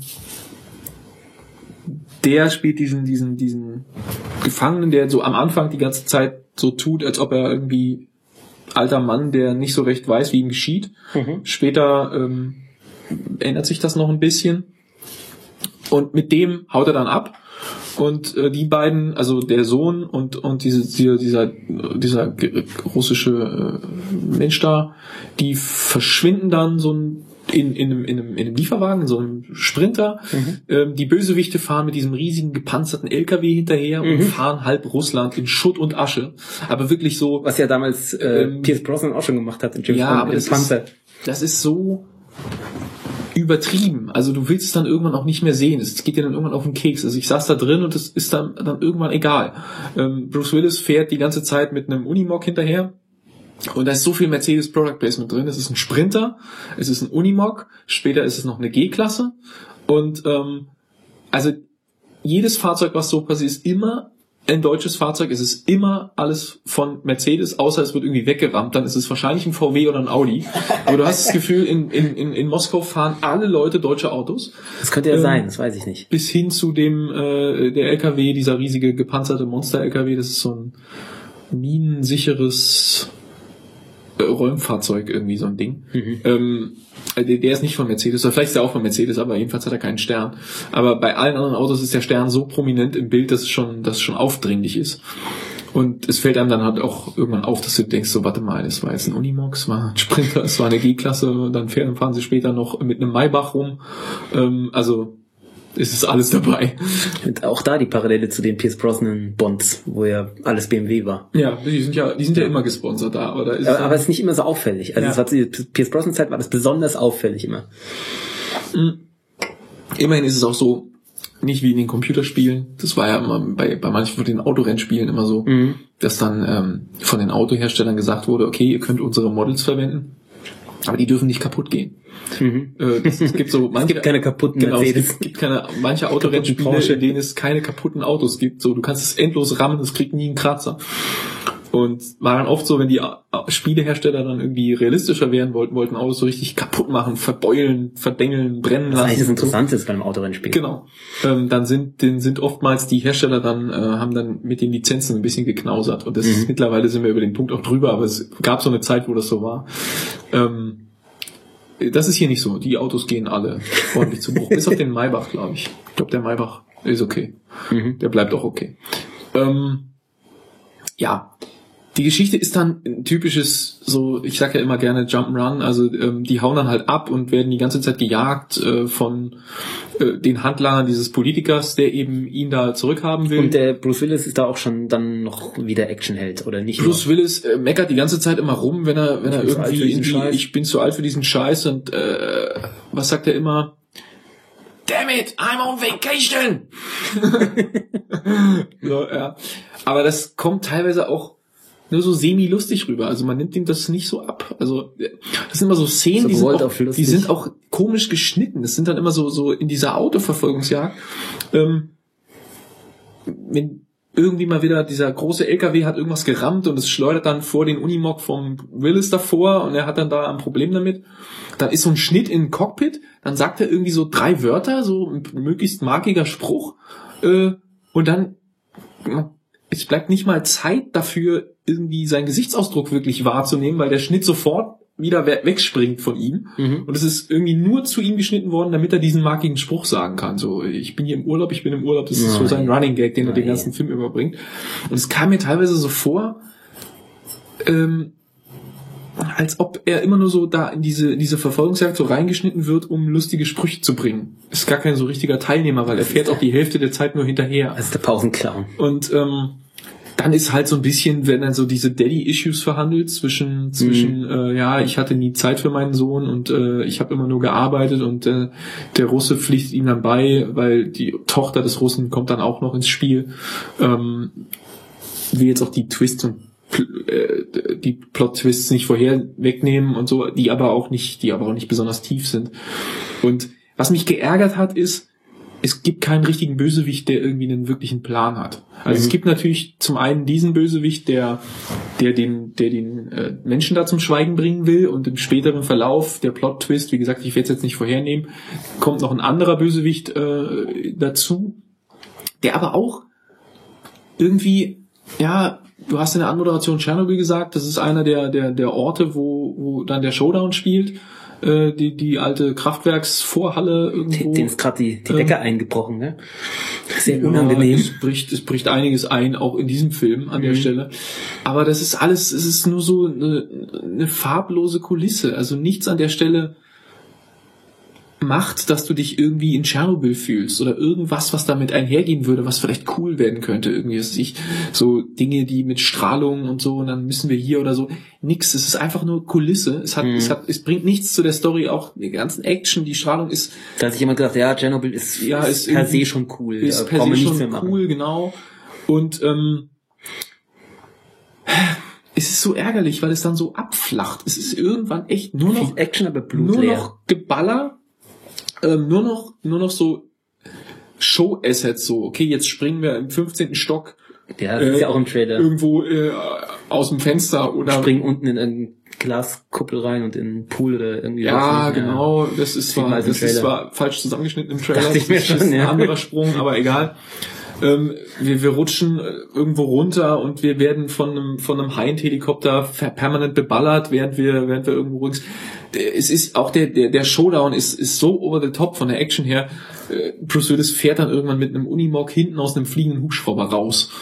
der spielt diesen, diesen, diesen Gefangenen, der so am Anfang die ganze Zeit so tut, als ob er irgendwie alter Mann, der nicht so recht weiß, wie ihm geschieht. Mhm. Später ähm, ändert sich das noch ein bisschen. Und mit dem haut er dann ab und äh, die beiden, also der Sohn und und diese, dieser dieser dieser russische äh, Mensch da, die verschwinden dann so ein, in in einem, in einem in einem Lieferwagen, in so einem Sprinter. Mhm. Ähm, die Bösewichte fahren mit diesem riesigen gepanzerten L K W hinterher mhm. und fahren halb Russland in Schutt und Asche. Aber wirklich so, was ja damals äh, ähm, Pierce Brosnan auch schon gemacht hat in James ja, Bond, aber das Panzer. Ist, das ist so übertrieben. Also du willst es dann irgendwann auch nicht mehr sehen. Es geht dir dann irgendwann auf den Keks. Also ich saß da drin und es ist dann, dann irgendwann egal. Ähm, Bruce Willis fährt die ganze Zeit mit einem Unimog hinterher und da ist so viel Mercedes Product Placement drin. Es ist ein Sprinter, es ist ein Unimog, später ist es noch eine G-Klasse und ähm, also jedes Fahrzeug, was so passiert, ist immer ein deutsches Fahrzeug, es ist immer alles von Mercedes, außer es wird irgendwie weggerammt, dann ist es wahrscheinlich ein V W oder ein Audi. Aber du hast das Gefühl, in, in, in, in Moskau fahren alle Leute deutsche Autos. Das könnte ja ähm, sein, das weiß ich nicht. Bis hin zu dem, äh, der L K W, dieser riesige gepanzerte Monster-L K W, das ist so ein minensicheres äh, Räumfahrzeug, irgendwie so ein Ding. Mhm. Ähm, der, der ist nicht von Mercedes, oder vielleicht ist er auch von Mercedes, aber jedenfalls hat er keinen Stern. Aber bei allen anderen Autos ist der Stern so prominent im Bild, dass es schon, dass es schon aufdringlich ist. Und es fällt einem dann halt auch irgendwann auf, dass du denkst, so, warte mal, das war jetzt ein Unimog, es war ein Sprinter, es war eine G-Klasse, dann fahren sie später noch mit einem Maybach rum. Ähm, also, es ist alles dabei. Und auch da die Parallele zu den Pierce Brosnan Bonds, wo ja alles B M W war. Ja, die sind ja, die sind ja immer gesponsert da, oder? Ist aber, es aber es ist nicht immer so auffällig. Also, ja. Es war zu Pierce Brosnan Zeit war das besonders auffällig immer. Immerhin ist es auch so, nicht wie in den Computerspielen. Das war ja immer bei, bei manchen von den Autorennspielen immer so, mhm. dass dann ähm, von den Autoherstellern gesagt wurde, okay, ihr könnt unsere Models verwenden, aber die dürfen nicht kaputt gehen. Mhm. Äh, das, es gibt so manche, es gibt keine kaputten genau, Mercedes. Es gibt, gibt keine manche Autorennspiele, in denen es keine kaputten Autos gibt. So, du kannst es endlos rammen, es kriegt nie einen Kratzer. Und war dann oft so, wenn die Spielehersteller dann irgendwie realistischer werden wollten, wollten Autos so richtig kaputt machen, verbeulen, verdengeln, brennen lassen. Das ist eigentlich das Interessante ist beim Autorennspiel. Genau. Ähm, dann sind, den sind oftmals die Hersteller dann, äh, haben dann mit den Lizenzen ein bisschen geknausert. Und das mhm. ist, mittlerweile sind wir über den Punkt auch drüber, aber es gab so eine Zeit, wo das so war. Ähm, das ist hier nicht so. Die Autos gehen alle ordentlich zu Bruch. Bis auf den Maybach, glaube ich. Ich glaube, der Maybach ist okay. Mhm. Der bleibt auch okay. Ähm, ja. Die Geschichte ist dann ein typisches, so, ich sag ja immer gerne Jump'n'Run, also ähm, die hauen dann halt ab und werden die ganze Zeit gejagt äh, von äh, den Handlangern dieses Politikers, der eben ihn da zurückhaben will. Und der Bruce Willis ist da auch schon dann noch wieder Actionheld, oder nicht? Bruce nur? Willis äh, meckert die ganze Zeit immer rum, wenn er wenn er irgendwie in die, ich bin zu alt für diesen Scheiß und äh, was sagt er immer? Damn it, I'm on vacation! So, ja. Aber das kommt teilweise auch nur so semi-lustig rüber. Also man nimmt ihm das nicht so ab. Also das sind immer so Szenen, so die, sind auch, die sind auch komisch geschnitten. Das sind dann immer so so in dieser Autoverfolgungsjagd. Ähm, wenn irgendwie mal wieder dieser große L K W hat irgendwas gerammt und es schleudert dann vor den Unimog vom Willis davor und er hat dann da ein Problem damit. Dann ist so ein Schnitt in den Cockpit, dann sagt er irgendwie so drei Wörter, so ein möglichst markiger Spruch äh, und dann es bleibt nicht mal Zeit dafür, irgendwie seinen Gesichtsausdruck wirklich wahrzunehmen, weil der Schnitt sofort wieder we- wegspringt von ihm. Mhm. Und es ist irgendwie nur zu ihm geschnitten worden, damit er diesen markigen Spruch sagen kann. So, ich bin hier im Urlaub, ich bin im Urlaub. Das ist so sein Running Gag, den er den ganzen Film überbringt. Und es kam mir teilweise so vor, ähm, als ob er immer nur so da in diese, in diese Verfolgungsjagd so reingeschnitten wird, um lustige Sprüche zu bringen. Ist gar kein so richtiger Teilnehmer, weil er fährt auch die Hälfte der Zeit nur hinterher. Das ist der Pausenclown. Und ähm, dann ist halt so ein bisschen, wenn dann so diese Daddy-Issues verhandelt zwischen, zwischen mhm. äh, ja, ich hatte nie Zeit für meinen Sohn und äh, ich habe immer nur gearbeitet und äh, der Russe pflichtet ihm dann bei, weil die Tochter des Russen kommt dann auch noch ins Spiel. Ähm, wie jetzt auch die Twists und die Plot-Twists nicht vorher wegnehmen und so, die aber auch nicht, die aber auch nicht besonders tief sind. Und was mich geärgert hat, ist, es gibt keinen richtigen Bösewicht, der irgendwie einen wirklichen Plan hat. Also mhm. es gibt natürlich zum einen diesen Bösewicht, der, der den, der den äh, Menschen da zum Schweigen bringen will, und im späteren Verlauf der Plot-Twist, wie gesagt, ich werde es jetzt nicht vorhernehmen, kommt noch ein anderer Bösewicht äh, dazu, der aber auch irgendwie, ja, du hast in der Anmoderation Tschernobyl gesagt, das ist einer der der der Orte, wo wo dann der Showdown spielt, äh, die die alte Kraftwerksvorhalle irgendwo. Den ist gerade die die Decke ähm, eingebrochen, ne? Sehr ja, unangenehm. Es bricht es bricht einiges ein, auch in diesem Film an mhm. der Stelle. Aber das ist alles, es ist nur so eine, eine farblose Kulisse, also nichts an der Stelle macht, dass du dich irgendwie in Tschernobyl fühlst oder irgendwas, was damit einhergehen würde, was vielleicht cool werden könnte, irgendwie, dass ich so Dinge, die mit Strahlung und so, und dann müssen wir hier oder so, nix, es ist einfach nur Kulisse, es hat, mhm. es hat, es bringt nichts zu der Story, auch die ganzen Action, die Strahlung ist, da hat sich jemand gedacht, ja, Tschernobyl ist, ja, ist, ist per se schon cool, ist per se schon cool, genau, und, ähm, es ist so ärgerlich, weil es dann so abflacht, es ist irgendwann echt nur noch, viel Action, aber nur blutleer. noch Geballer, Ähm, nur noch, nur noch so Show-Assets, so, okay, jetzt springen wir im fünfzehnten Stock. Ja, das äh, ist ja auch im Trailer. Irgendwo äh, aus dem Fenster oder. Springen unten in eine Glaskuppel rein und in einen Pool oder irgendwie. Ja, was. genau, das ist zwar, das ist zwar falsch zusammengeschnitten im Trailer. Dachte ich mir schon, das ist ein ja. anderer Sprung, aber egal. Ähm, wir, wir rutschen irgendwo runter und wir werden von einem, von einem Hind-Helikopter permanent beballert, während wir, während wir irgendwo rücken. Es ist auch der, der, der Showdown ist, ist so over the top von der Action her. Bruce Willis fährt dann irgendwann mit einem Unimog hinten aus einem fliegenden Hubschrauber raus.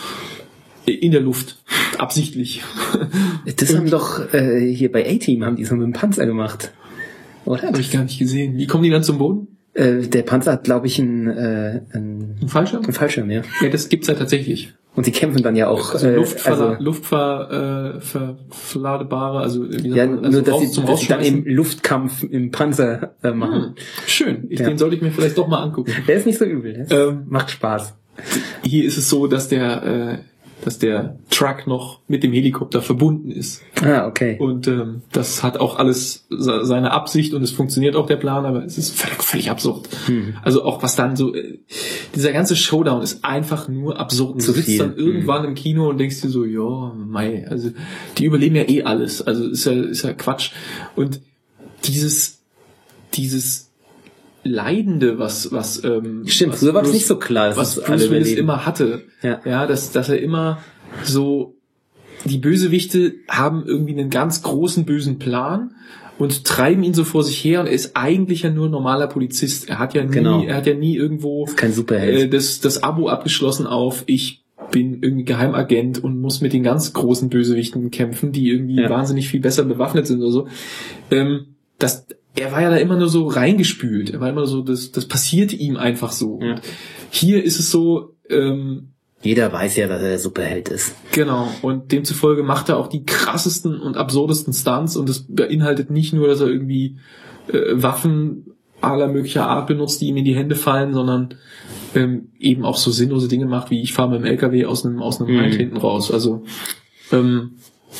In der Luft. Absichtlich. Das haben doch, äh, hier bei A-Team haben die so mit dem Panzer gemacht. Oder? Habe ich gar nicht gesehen. Wie kommen die dann zum Boden? Der Panzer hat, glaube ich, einen, äh, einen ein Fallschirm? Ein Fallschirm, ja. Ja, das gibt's ja tatsächlich. Und die kämpfen dann ja auch. Also Luftver- also, Luftver- äh, ver- verladebare, also wie ja, man, also nur dass raus, sie, zum dass sie dann eben Luftkampf im Panzer äh, machen. Hm, schön. Ich, ja. Den sollte ich mir vielleicht doch mal angucken. Der ist nicht so übel. Der ähm, macht Spaß. Hier ist es so, dass der äh, dass der Truck noch mit dem Helikopter verbunden ist. Ah, okay. Und ähm, das hat auch alles seine Absicht und es funktioniert auch der Plan, aber es ist völlig, völlig absurd. Hm. Also auch was dann so, äh, dieser ganze Showdown ist einfach nur absurd. Du sitzt dann irgendwann hm. im Kino und denkst dir so, ja, mei, also die überleben ja eh alles. Also ist ja, ist ja Quatsch. Und dieses, dieses Leidende, was, was, ähm, stimmt, was früher war Bruce, das nicht so klar, was Bruce Willis immer hatte. Ja, ja dass, dass er immer so, die Bösewichte haben irgendwie einen ganz großen bösen Plan und treiben ihn so vor sich her, und er ist eigentlich ja nur ein normaler Polizist. Er hat ja nie, genau. er hat ja nie irgendwo ist kein Superheld. Äh, das, das Abo abgeschlossen auf, ich bin irgendwie Geheimagent und muss mit den ganz großen Bösewichten kämpfen, die irgendwie ja. wahnsinnig viel besser bewaffnet sind oder so. Ähm, das, er war ja da immer nur so reingespült. Er war immer so, das, das passierte ihm einfach so. Ja. Und hier ist es so, ähm, jeder weiß ja, dass er der Superheld ist. Genau. Und demzufolge macht er auch die krassesten und absurdesten Stunts, und das beinhaltet nicht nur, dass er irgendwie äh, Waffen aller möglicher Art benutzt, die ihm in die Hände fallen, sondern ähm, eben auch so sinnlose Dinge macht, wie ich fahre mit dem L K W aus einem aus einem mhm. Hind hinten raus. Also ähm,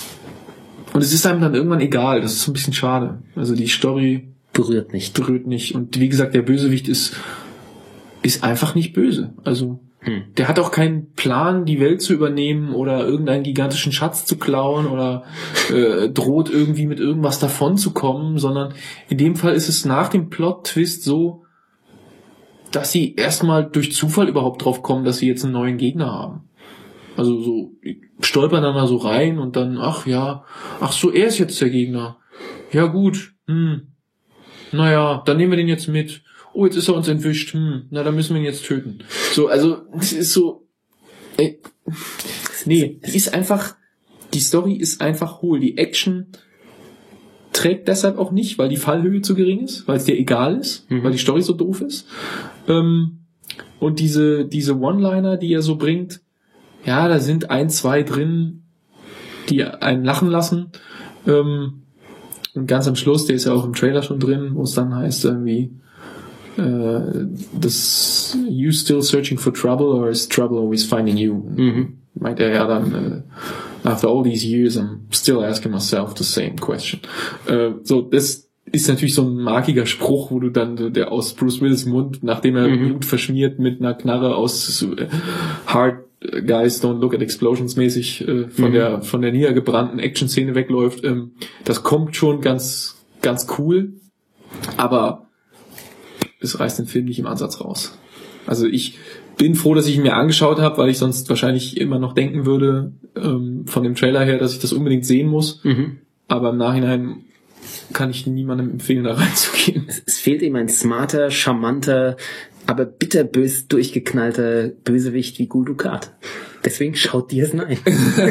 und es ist einem dann irgendwann egal. Das ist so ein bisschen schade. Also die Story berührt nicht. Berührt nicht. Und wie gesagt, der Bösewicht ist ist einfach nicht böse. Also hm. der hat auch keinen Plan, die Welt zu übernehmen oder irgendeinen gigantischen Schatz zu klauen oder äh, droht irgendwie mit irgendwas davon zu kommen, sondern in dem Fall ist es nach dem Plot-Twist so, dass sie erstmal durch Zufall überhaupt drauf kommen, dass sie jetzt einen neuen Gegner haben. Also so stolpern dann da so rein und dann, ach ja, ach so, er ist jetzt der Gegner. ja gut, hm, naja, dann nehmen wir den jetzt mit. Oh, jetzt ist er uns entwischt, hm, na, dann müssen wir ihn jetzt töten. So, also, es ist so, ey, nee, die ist einfach, die Story ist einfach hohl. Die Action trägt deshalb auch nicht, weil die Fallhöhe zu gering ist, weil es dir egal ist, mhm. weil die Story so doof ist. Ähm, und diese, diese One-Liner, die er so bringt, ja, da sind ein, zwei drin, die einen lachen lassen. Ähm, und ganz am Schluss, der ist ja auch im Trailer schon drin, wo es dann heißt irgendwie, äh, das, you still searching for trouble or is trouble always finding you? Mhm. Meint er ja dann, äh, after all these years, I'm still asking myself the same question. Äh, so, das ist natürlich so ein markiger Spruch, wo du dann, der aus Bruce Willis Mund, nachdem er mhm. Blut verschmiert mit einer Knarre aus äh, Hard Guys Don't Look at Explosions mäßig äh, von mhm. der von der niedergebrannten Action-Szene wegläuft. Ähm, das kommt schon ganz ganz cool, aber es reißt den Film nicht im Ansatz raus. Also ich bin froh, dass ich ihn mir angeschaut habe, weil ich sonst wahrscheinlich immer noch denken würde, ähm, von dem Trailer her, dass ich das unbedingt sehen muss. Mhm. Aber im Nachhinein kann ich niemandem empfehlen, da reinzugehen. Es, es fehlt ihm ein smarter, charmanter, aber bitterbös durchgeknallter Bösewicht wie Gul Dukat. Deswegen schaut dir es nein.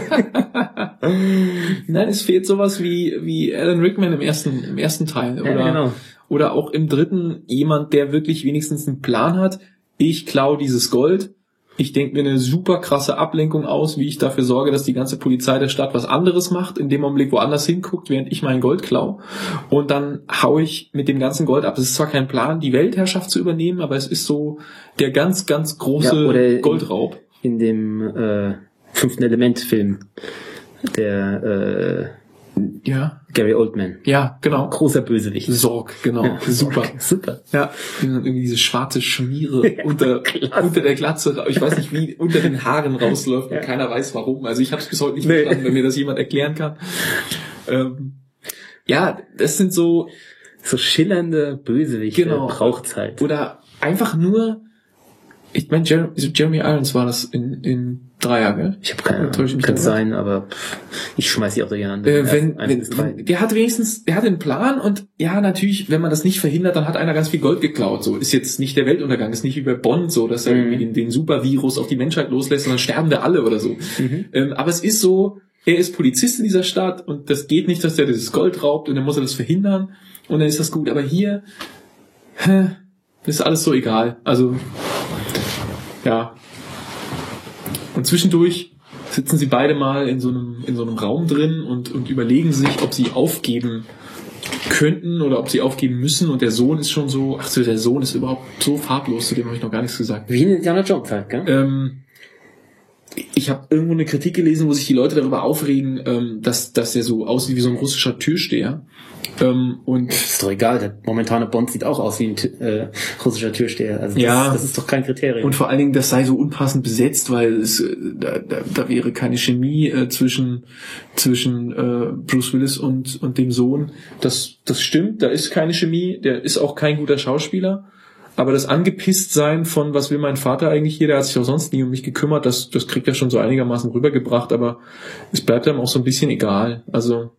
Nein, es fehlt sowas wie wie Alan Rickman im ersten im ersten Teil oder ja, genau. oder auch im dritten jemand, der wirklich wenigstens einen Plan hat. Ich klaue dieses Gold. Ich denke mir eine super krasse Ablenkung aus, wie ich dafür sorge, dass die ganze Polizei der Stadt was anderes macht, in dem Augenblick woanders hinguckt, während ich mein Gold klaue. Und dann hau ich mit dem ganzen Gold ab. Es ist zwar kein Plan, die Weltherrschaft zu übernehmen, aber es ist so der ganz, ganz große ja, Goldraub. In, in dem äh, fünften Element-Film, der äh, ja. Gary Oldman. Ja, genau. Großer Bösewicht. Sorg, genau. Ja, super. Sorg. Super. Ja. Irgendwie diese schwarze Schmiere unter, unter der Glatze, ich weiß nicht, wie unter den Haaren rausläuft und ja. keiner weiß warum. Also ich habe es bis heute nicht nee. verstanden, wenn mir das jemand erklären kann. Ähm, ja, das sind so so schillernde Bösewichte. Genau. Braucht's halt. Oder einfach nur, ich meine, Jeremy, Jeremy Irons war das in, in Dreier, gell? Ich habe keine Ahnung, kann sein, aber ich schmeiß die auch durcheinander. Äh, wenn, wenn, wenn, der hat wenigstens, der hat einen Plan und ja, natürlich, wenn man das nicht verhindert, dann hat einer ganz viel Gold geklaut. So ist jetzt nicht der Weltuntergang, ist nicht wie bei Bond so, dass er mhm. irgendwie den, den Supervirus auf die Menschheit loslässt und dann sterben wir alle oder so. Mhm. Ähm, aber es ist so, er ist Polizist in dieser Stadt und das geht nicht, dass der dieses Gold raubt und dann muss er das verhindern und dann ist das gut. Aber hier hä, ist alles so egal. Also ja. Und zwischendurch sitzen sie beide mal in so einem, in so einem Raum drin und, und überlegen sich, ob sie aufgeben könnten oder ob sie aufgeben müssen. Und der Sohn ist schon so, ach so, der Sohn ist überhaupt so farblos, zu dem habe ich noch gar nichts gesagt. Wie in Indiana Jones halt, gell? Ähm, ich habe irgendwo eine Kritik gelesen, wo sich die Leute darüber aufregen, ähm, dass, dass der so aussieht wie so ein russischer Türsteher. Ähm, und ist doch egal, der momentane Bond sieht auch aus wie ein äh, russischer Türsteher. Also das, ja, das ist doch kein Kriterium. Und vor allen Dingen, das sei so unpassend besetzt, weil es äh, da, da, da wäre keine Chemie äh, zwischen zwischen äh, Bruce Willis und und dem Sohn. Das das stimmt, da ist keine Chemie. Der ist auch kein guter Schauspieler. Aber das Angepisstsein von, was will mein Vater eigentlich hier, der hat sich auch sonst nie um mich gekümmert, das das kriegt er schon so einigermaßen rübergebracht. Aber es bleibt einem auch so ein bisschen egal. Also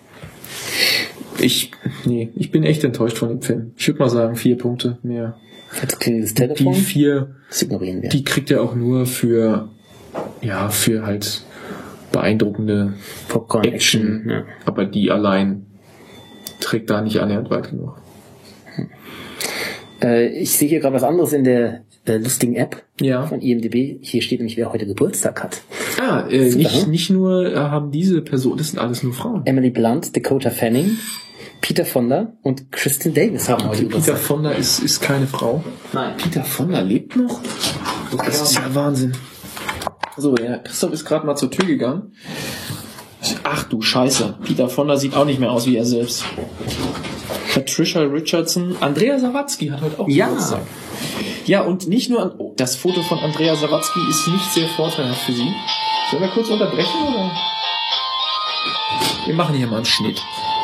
Ich, nee, ich bin echt enttäuscht von dem Film. Ich würde mal sagen, vier Punkte mehr. Jetzt klingelt das Telefon. Die vier, das ignorieren wir. Die kriegt er auch nur für, ja, für halt beeindruckende Popcorn-Action. Ja. Aber die allein trägt da nicht annähernd weit genug. Hm. Äh, ich sehe hier gerade was anderes in der äh, lustigen App ja. von I M D B. Hier steht nämlich, wer heute Geburtstag hat. Ah, äh, nicht, nicht nur äh, haben diese Personen, das sind alles nur Frauen. Emily Blunt, Dakota Fanning, Peter Fonda und Kristen Davis haben heute Peter Geburtstag. Fonda ist, ist keine Frau. Nein. Peter Fonda lebt noch? Das ist ja Wahnsinn. So, ja, Christoph ist gerade mal zur Tür gegangen. Ach du Scheiße. Peter Fonda sieht auch nicht mehr aus wie er selbst. Patricia Richardson. Andrea Sawatzki hat heute auch ja. Geburtstag. Ja, und nicht nur... An, oh, das Foto von Andrea Sawatzki ist nicht sehr vorteilhaft für sie. Sollen wir kurz unterbrechen, oder? Wir machen hier mal einen Schnitt.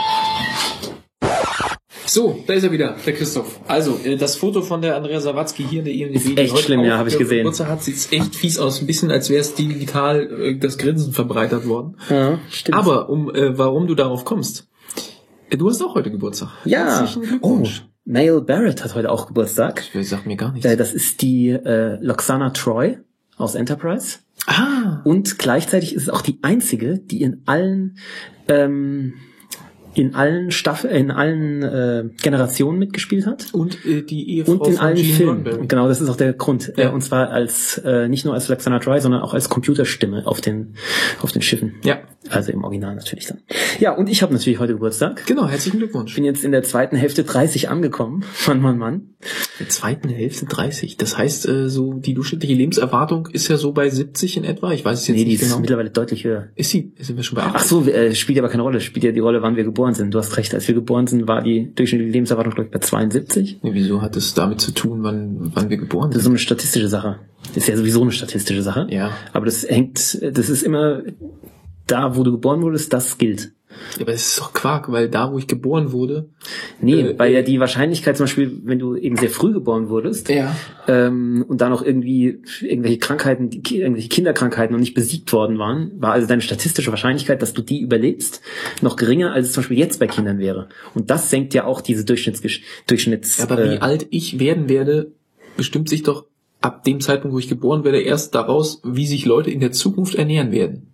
So, da ist er wieder, der Christoph. Also, das Foto von der Andrea Sawatzki hier in der I M D B. Ist echt schlimm, ja, habe ich gesehen. Hat sieht echt fies aus, ein bisschen, als wäre es digital äh, das Grinsen verbreitert worden. Ja, stimmt. Aber um, äh, warum du darauf kommst? Du hast auch heute Geburtstag. Ja. Herzlichen Glückwunsch. Oh, Male Barrett hat heute auch Geburtstag. Das sagt mir gar nichts. Äh, das ist die äh, Loxana Troy aus Enterprise. Ah. Und gleichzeitig ist es auch die einzige, die in allen ähm, in allen Staffeln, in allen äh, Generationen mitgespielt hat. Und äh, die Ehefrau und in von allen Gene Filmen. Roddenberry. Und genau, das ist auch der Grund. Ja. Äh, und zwar als äh, nicht nur als Loxana Troy, sondern auch als Computerstimme auf den auf den Schiffen. Ja. Also im Original natürlich dann. Ja, und ich habe natürlich heute Geburtstag. Genau, herzlichen Glückwunsch. Bin jetzt in der zweiten Hälfte dreißig angekommen. Mann, Mann, Mann. In der zweiten Hälfte dreißig. Das heißt, äh, so die durchschnittliche Lebenserwartung ist ja so bei siebzig in etwa. Ich weiß es jetzt Nee, die nicht ist genau. mittlerweile deutlich höher. Ist sie? Sind wir schon bei achtzig? Ach so, äh, spielt ja aber keine Rolle. Spielt ja die Rolle, wann wir geboren sind. Du hast recht, als wir geboren sind, war die durchschnittliche Lebenserwartung, glaube ich, bei zweiundsiebzig. Nee, wieso hat es damit zu tun, wann, wann wir geboren Das ist sind? so eine statistische Sache. Das ist ja sowieso eine statistische Sache. Ja. Aber das hängt, das ist immer da, wo du geboren wurdest, das gilt. Ja, aber es ist doch Quark, weil da, wo ich geboren wurde... Nee, äh, weil ja die Wahrscheinlichkeit zum Beispiel, wenn du eben sehr früh geboren wurdest, Ja. ähm, und da noch irgendwie irgendwelche Krankheiten, die- irgendwelche Kinderkrankheiten noch nicht besiegt worden waren, war also deine statistische Wahrscheinlichkeit, dass du die überlebst, noch geringer, als es zum Beispiel jetzt bei Kindern wäre. Und das senkt ja auch diese Durchschnitts, Durchschnitts. Aber äh, wie alt ich werden werde, bestimmt sich doch ab dem Zeitpunkt, wo ich geboren werde, erst daraus, wie sich Leute in der Zukunft ernähren werden.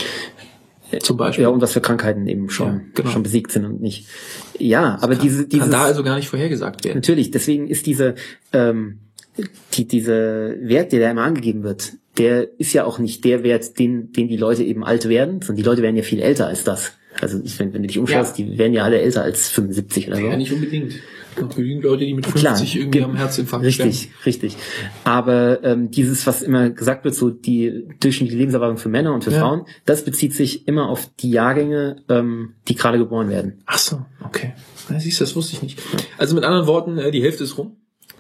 Zum Beispiel. Ja, und was für Krankheiten eben schon, Ja, genau. schon besiegt sind und nicht. Ja, aber diese, Kann dieses, da also gar nicht vorhergesagt werden. natürlich, deswegen ist diese, ähm, die, diese Wert, der da immer angegeben wird, der ist ja auch nicht der Wert, den, den die Leute eben alt werden, sondern die Leute werden ja viel älter als das. Also, wenn, wenn du dich umschaust, Ja. die werden ja alle älter als fünfundsiebzig oder so. Ja, nicht unbedingt. Es gibt genügend Leute, die mit fünfzig Klar, irgendwie ge- am Herzinfarkt Richtig, sterben. richtig. Aber ähm, dieses, was immer gesagt wird, so die durchschnittliche Lebenserwartung für Männer und für Ja. Frauen, das bezieht sich immer auf die Jahrgänge, ähm, die gerade geboren werden. Ach so, okay. Ja, siehst du, das wusste ich nicht. Also mit anderen Worten, äh, die Hälfte ist rum.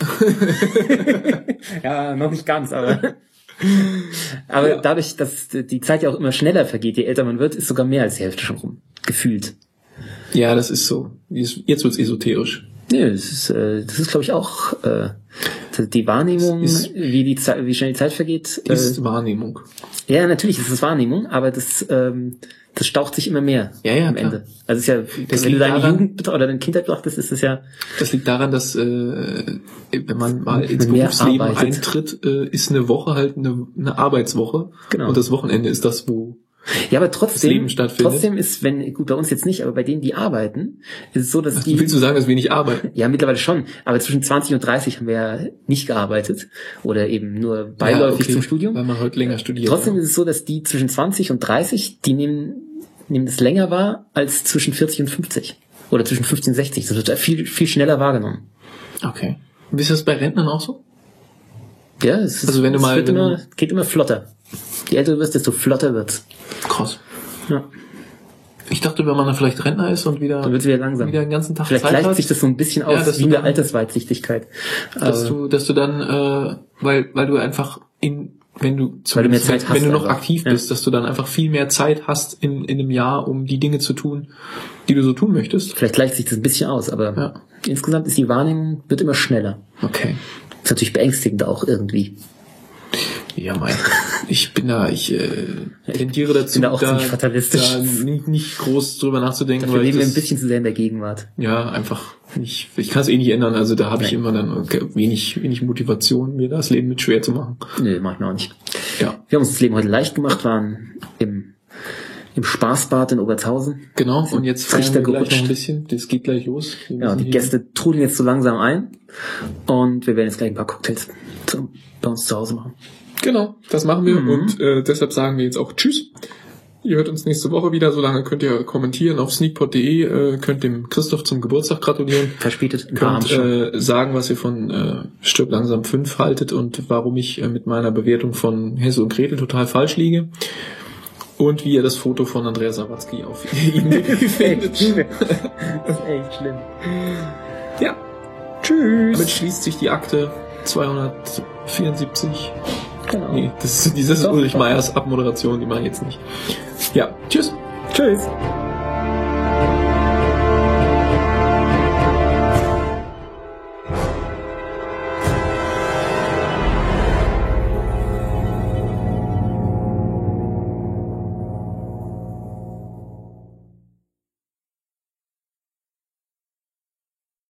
Ja, noch nicht ganz, aber aber Ja. dadurch, dass die Zeit ja auch immer schneller vergeht, je älter man wird, ist sogar mehr als die Hälfte schon rum. Gefühlt. Ja, das ist so. Jetzt wird's esoterisch. Nee, das ist, äh, das ist glaube ich auch äh, die Wahrnehmung, Es ist- wie die Zeit, wie schnell die Zeit vergeht. Äh, Ist Wahrnehmung. ja, natürlich ist es Wahrnehmung, aber das, ähm, das staucht sich immer mehr Ja, ja, am klar. Ende. Also es ist ja, Das wenn du liegt deine daran- Jugend betra- oder deine Kindheit betrachtest, ist es ja, Das liegt daran, dass äh, wenn man mal ins Mehr Berufsleben arbeitet. eintritt, äh, ist eine Woche halt eine, eine Arbeitswoche. Genau. Und das Wochenende ist das, wo ja, aber trotzdem, Leben stattfindet. trotzdem ist, wenn, gut, bei uns jetzt nicht, aber bei denen, die arbeiten, ist es so, dass die, willst du sagen, dass wir nicht arbeiten? ja, mittlerweile schon, aber zwischen zwanzig und dreißig haben wir ja nicht gearbeitet oder eben nur beiläufig Ja, okay, zum Studium. Weil man heute länger studiert. Trotzdem ja. ist es so, dass die zwischen zwanzig und dreißig, die nehmen, nehmen das länger wahr als zwischen vierzig und fünfzig. Oder zwischen fünfzehn und sechzig. Das wird viel, viel schneller wahrgenommen. Okay. Und ist das bei Rentnern auch so? Ja, es ist, Also wenn du es mal- wird wenn- immer, geht immer flotter. Je älter du wirst, desto flotter wird's. Krass. Ja. Ich dachte, wenn man dann vielleicht Rentner ist und wieder, Dann wird's wieder langsam. wieder den ganzen Tag Vielleicht Zeit gleicht hat, sich das so ein bisschen Ja, aus, dass wie du eine dann- Altersweitsichtigkeit. dass Aber- du, dass du dann, äh, weil, weil du einfach in, wenn du, Weil du mehr zumindest Zeit wenn, hast wenn du noch einfach. aktiv Ja. bist, dass du dann einfach viel mehr Zeit hast in, in einem Jahr, um die Dinge zu tun, die du so tun möchtest. Vielleicht gleicht sich das ein bisschen aus, aber Ja. insgesamt ist die Wahrnehmung, wird immer schneller. Okay. Ist natürlich beängstigend auch irgendwie. Ja, mein, ich bin da, ich äh, tendiere dazu, bin da auch da, ziemlich fatalistisch. da nicht, nicht groß drüber nachzudenken, Dafür weil ich leben wir das, ein bisschen zu sehr in der Gegenwart. ja, einfach nicht, ich kann es eh nicht ändern, also da habe ich Nein. immer dann okay, wenig, wenig Motivation, mir das Leben mit schwer zu machen. Nö, mach ich mir auch nicht. Ja, Wir haben uns das Leben heute leicht gemacht, waren im, im Spaßbad in Obertshausen. genau, und jetzt feiern Trichter wir gleich noch gerutscht. ein bisschen, das geht gleich los. Wir Ja, müssen und die hier- Gäste trudeln jetzt so langsam ein und wir werden jetzt gleich ein paar Cocktails zu, bei uns zu Hause machen. Genau, das machen wir Mhm. und äh, deshalb sagen wir jetzt auch Tschüss. Ihr hört uns nächste Woche wieder, solange könnt ihr kommentieren auf sneakpot punkt de, äh, könnt dem Christoph zum Geburtstag gratulieren. Verspätet, ein paar Könnt haben schon. äh, sagen, was ihr von äh, Stirb langsam fünf haltet und warum ich äh, mit meiner Bewertung von Hänsel und Gretel total falsch liege. Und wie ihr das Foto von Andreas Sawatzki auf ihm findet. Das ist echt schlimm. Ja, Tschüss. damit schließt sich die Akte zweihundertvierundsiebzig. Genau. Nee, das ist, das ist Doch, Ulrich doch. Meyers Abmoderation, die mache ich jetzt nicht. Ja, tschüss. Tschüss.